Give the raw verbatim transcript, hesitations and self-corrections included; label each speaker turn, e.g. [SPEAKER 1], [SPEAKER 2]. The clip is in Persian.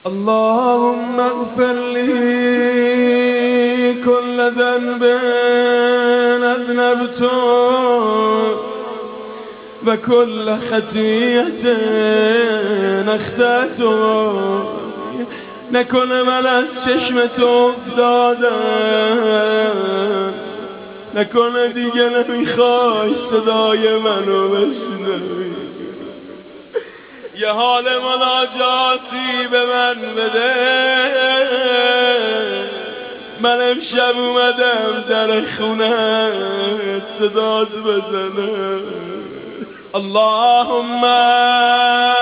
[SPEAKER 1] اللهم اغفر لي كل ذنب أذنبته وكل خطيئة أخطأته. نکنه من از چشم تو افتادم، نکنه دیگه نمیخوای صدای منو بشنوی. یه حال مناجاتی به من بده، من امشب اومدم در خونت صدات بزنم. اللهم